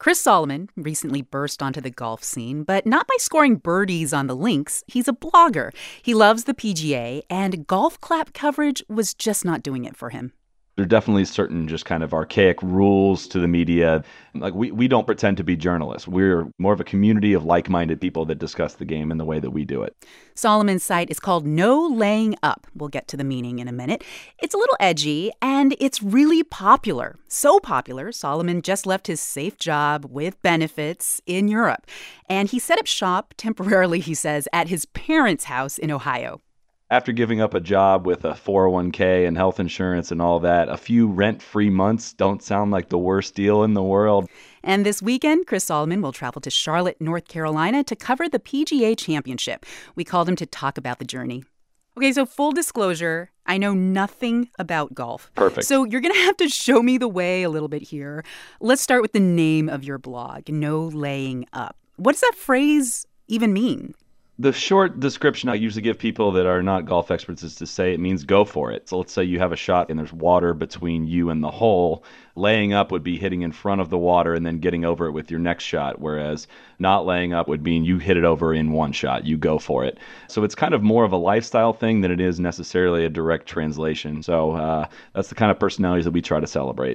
Chris Solomon recently burst onto the golf scene, but not by scoring birdies on the links. He's a blogger. He loves the PGA, and golf clap coverage was just not doing it for him. There are definitely certain just kind of archaic rules to the media. Like we don't pretend to be journalists. We're more of a community of like-minded people that discuss the game in the way that we do it. Solomon's site is called No Laying Up. We'll get to the meaning in a minute. It's a little edgy, and it's really popular. So popular, Solomon just left his safe job with benefits in Europe. And he set up shop temporarily, he says, at his parents' house in Ohio. After giving up a job with a 401k and health insurance and all that, a few rent-free months don't sound like the worst deal in the world. And this weekend, Chris Solomon will travel to Charlotte, North Carolina to cover the PGA Championship. We called him to talk about the journey. Okay, so full disclosure, I know nothing about golf. Perfect. So you're going to have to show me the way a little bit here. Let's start with the name of your blog, No Laying Up. What does that phrase even mean? The short description I usually give people that are not golf experts is to say it means go for it. So let's say you have a shot and there's water between you and the hole. Laying up would be hitting in front of the water and then getting over it with your next shot, whereas not laying up would mean you hit it over in one shot. You go for it. So it's kind of more of a lifestyle thing than it is necessarily a direct translation. So that's the kind of personalities that we try to celebrate.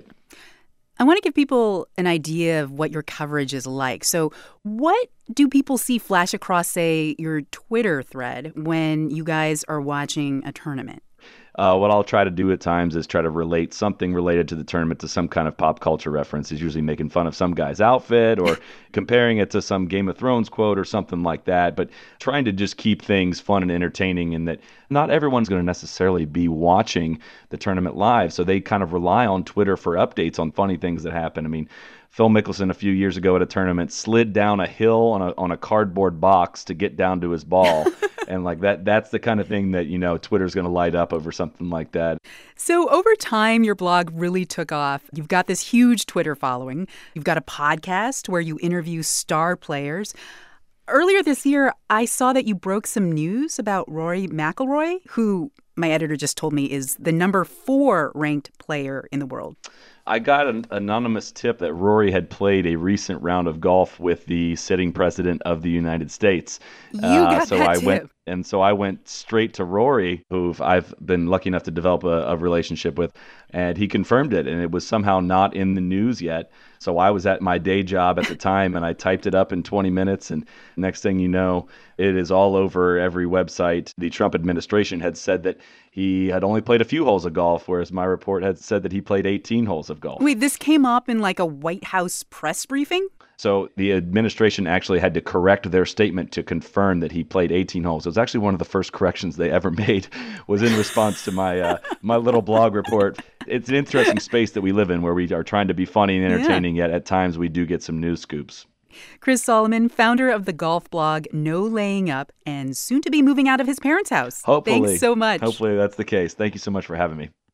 I want to give people an idea of what your coverage is like. So what do people see flash across, say, your Twitter thread when you guys are watching a tournament? What I'll try to do at times is try to relate something related to the tournament to some kind of pop culture reference. Is usually making fun of some guy's outfit or comparing it to some Game of Thrones quote or something like that. But trying to just keep things fun and entertaining, and that not everyone's going to necessarily be watching the tournament live. So they kind of rely on Twitter for updates on funny things that happen. I mean, Phil Mickelson a few years ago at a tournament slid down a hill on a cardboard box to get down to his ball. And like that's the kind of thing that, you know, Twitter's going to light up over something like that. So over time, your blog really took off. You've got this huge Twitter following. You've got a podcast where you interview star players. Earlier this year, I saw that you broke some news about Rory McIlroy, who my editor just told me is the number 4 ranked player in the world. I got an anonymous tip that Rory had played a recent round of golf with the sitting president of the United States. You got that tip. So I went straight to Rory, who I've been lucky enough to develop a relationship with, and he confirmed it, and it was somehow not in the news yet. So I was at my day job at the time, and I typed it up in 20 minutes, and next thing you know, it is all over every website. The Trump administration had said that he had only played a few holes of golf, whereas my report had said that he played 18 holes of golf. Wait, this came up in like a White House press briefing? So the administration actually had to correct their statement to confirm that he played 18 holes. It was actually one of the first corrections they ever made, was in response to my my little blog report. It's an interesting space that we live in where we are trying to be funny and entertaining, yet at times we do get some news scoops. Chris Solomon, founder of the golf blog No Laying Up, and soon to be moving out of his parents' house. Hopefully. Thanks so much. Hopefully that's the case. Thank you so much for having me.